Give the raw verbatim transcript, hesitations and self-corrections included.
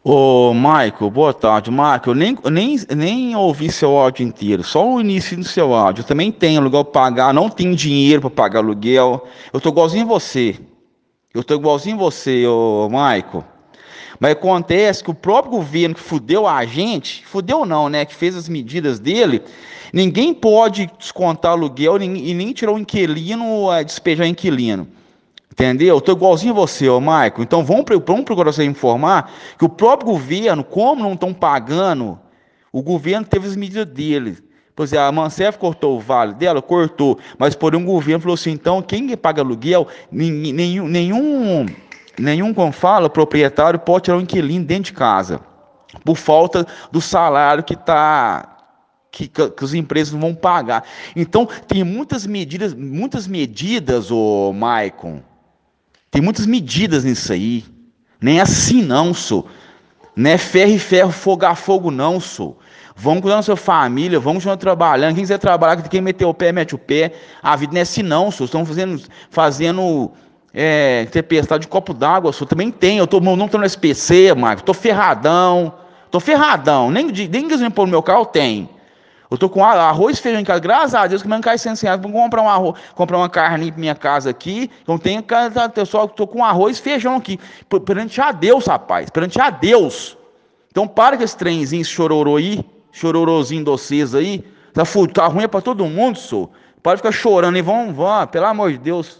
Ô, Michael, boa tarde. Michael, eu nem, eu nem, nem ouvi seu áudio inteiro, só o início do seu áudio. Eu também tenho aluguel pra pagar, não tenho dinheiro para pagar aluguel. Eu tô igualzinho você. Eu tô igualzinho você, ô, Michael. Mas acontece que o próprio governo que fudeu a gente, fudeu não, né? Que fez as medidas dele, ninguém pode descontar aluguel nem- e nem tirar o inquilino, eh, despejar o inquilino. Entendeu? Eu tô igualzinho você, ô Maico. Então vamos, pro- vamos procurar você informar que o próprio governo, como não estão pagando, o governo teve as medidas dele. Por exemplo, a Mancef cortou o vale dela, cortou. Mas por um governo falou assim, então quem paga aluguel, nin- nenhum, nenhum, nenhum, como fala, proprietário pode tirar um inquilino dentro de casa. Por falta do salário que está que, que, que as empresas não vão pagar. Então, tem muitas medidas, muitas medidas, ô Maicon, tem muitas medidas nisso aí. Nem assim não, sou. Não é ferro e ferro, fogo a fogo, não, sou. Vamos cuidar da sua família, vamos continuar trabalhando. Quem quiser trabalhar, quem meter o pé, mete o pé. A vida não é assim, não, sou. Estão fazendo, fazendo é, tempestade de copo d'água, sou. Também tem. Eu tô, não tô no S P C, Marcos. Tô ferradão. Tô ferradão. Nem, nem gasolina pôr no meu carro tem. Eu tô com arroz e feijão em casa. Graças a Deus que não cai cem reais. Vou comprar um arroz, comprar uma carne pra minha casa aqui. Então tenho casa, eu só tô com arroz e feijão aqui. P- Perante a Deus, rapaz. Perante a Deus. Então para com esse trenzinho, esse chororô aí. Chororozinho de vocês aí. Tá, fu- tá ruim é pra todo mundo, sou. Pode ficar chorando aí. Vamos, vamos, pelo amor de Deus.